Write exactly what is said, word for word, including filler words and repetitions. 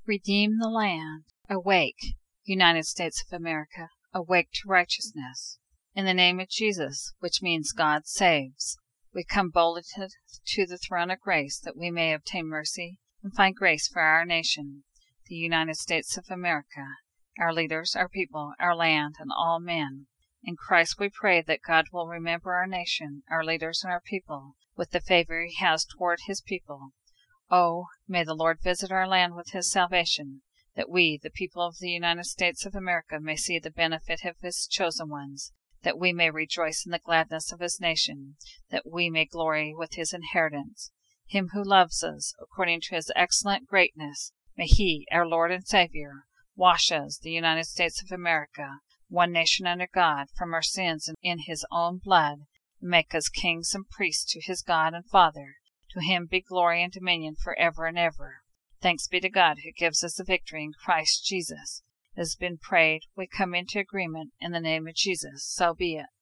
Redeem the land. Awake, United States of America, awake to righteousness. In the name of Jesus, which means God saves, we come boldly to, to the throne of grace that we may obtain mercy and find grace for our nation, the United States of America, our leaders, our people, our land, and all men. In Christ we pray that God will remember our nation, our leaders, and our people with the favor He has toward His people. Oh, may the Lord visit our land with His salvation, that we, the people of the United States of America, may see the benefit of His chosen ones, that we may rejoice in the gladness of His nation, that we may glory with His inheritance. Him who loves us, according to His excellent greatness, may He, our Lord and Savior, wash us, the United States of America, one nation under God, from our sins in His own blood, and make us kings and priests to His God and Father. To Him be glory and dominion forever and ever. Thanks be to God who gives us the victory in Christ Jesus. It has been prayed. We come into agreement in the name of Jesus. So be it.